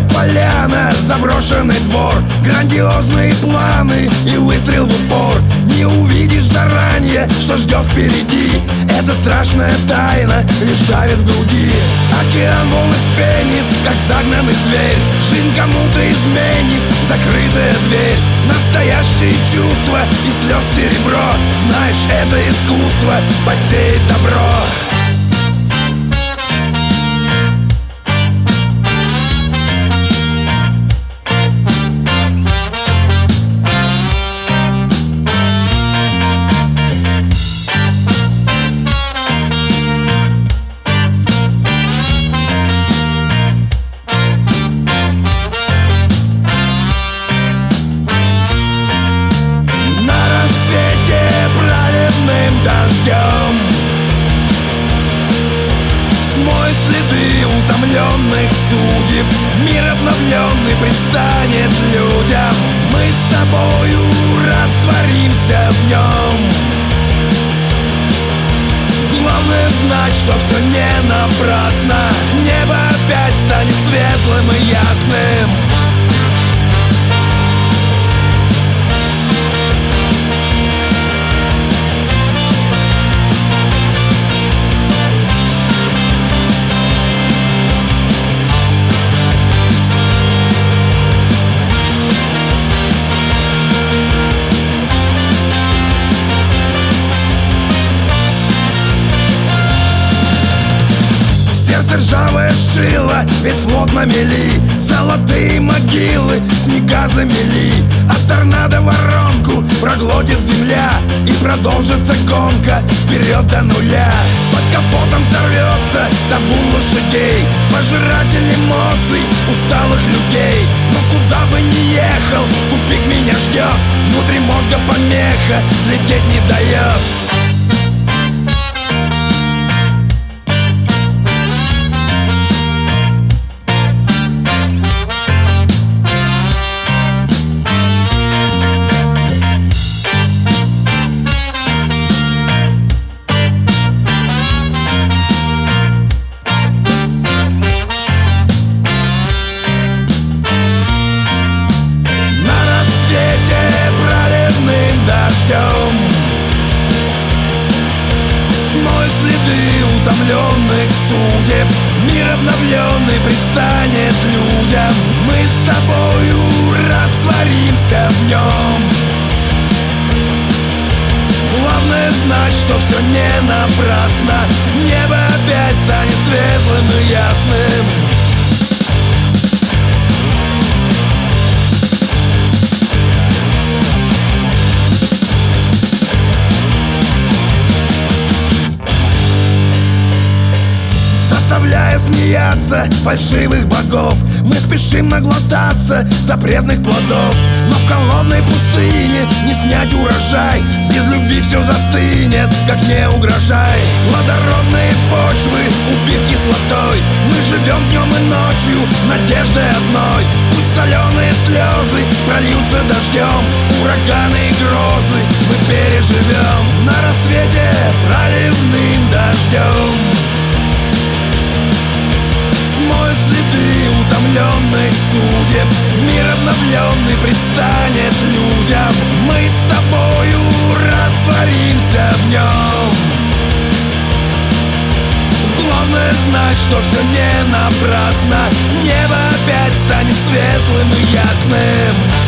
поляна, заброшенный двор, грандиозные планы и выстрел в упор. Не увидишь заранее, что ждет впереди. Это страшная тайна лишь давит в груди. Океан волны спенит, как загнанный зверь. Жизнь кому-то изменит, закрытая дверь. Настоящие чувства и слез серебро. Знаешь, это искусство посеять добро. Дождем смой следы утомленных судеб. Мир обновленный предстанет людям. Мы с тобою растворимся в нем. Главное знать, что все не напрасно. Небо опять станет светлым и ясным. Ржавое шило, весь флот на мели. Золотые могилы снега замели. От торнадо воронку проглотит земля. И продолжится гонка вперед до нуля. Под капотом взорвется табун лошадей, пожиратель эмоций усталых людей. Но куда бы ни ехал, тупик меня ждет. Внутри мозга помеха, взлететь не дает. Смой следы утомленных судеб. Мир обновленный предстанет людям. Мы с тобою растворимся в нем. Главное знать, что все не напрасно. Небо опять станет светлым и ясным. Заставляя смеяться фальшивых богов, мы спешим наглотаться запретных плодов. Но в холодной пустыне не снять урожай. Без любви все застынет, как не угрожай. Плодородные почвы убив кислотой. Мы живем днем и ночью надеждой одной. Пусть соленые слезы прольются дождем, ураганы и грозы мы переживем. На рассвете проливным дождем. Смой следы утомленных судеб. Мир обновленный предстанет людям. Мы с тобою растворимся в нем. Главное знать, что все не напрасно. Небо опять станет светлым и ясным.